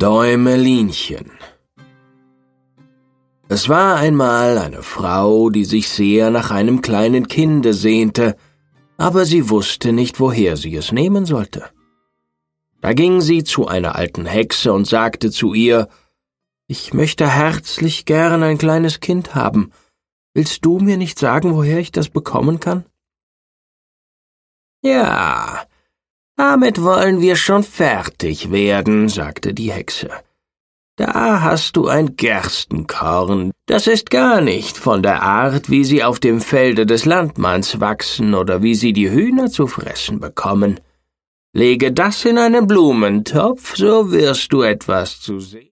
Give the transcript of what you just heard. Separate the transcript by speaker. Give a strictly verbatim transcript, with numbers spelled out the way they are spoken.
Speaker 1: Däumelinchen. Es war einmal eine Frau, die sich sehr nach einem kleinen Kinde sehnte, aber sie wusste nicht, woher sie es nehmen sollte. Da ging sie zu einer alten Hexe und sagte zu ihr: »Ich möchte herzlich gern ein kleines Kind haben. Willst du mir nicht sagen, woher ich das bekommen kann?« »Ja, damit wollen wir schon fertig werden«, sagte die Hexe. »Da hast du ein Gerstenkorn, das ist gar nicht von der Art, wie sie auf dem Felde des Landmanns wachsen oder wie sie die Hühner zu fressen bekommen. Lege das in einen Blumentopf, so wirst du etwas zu sehen.«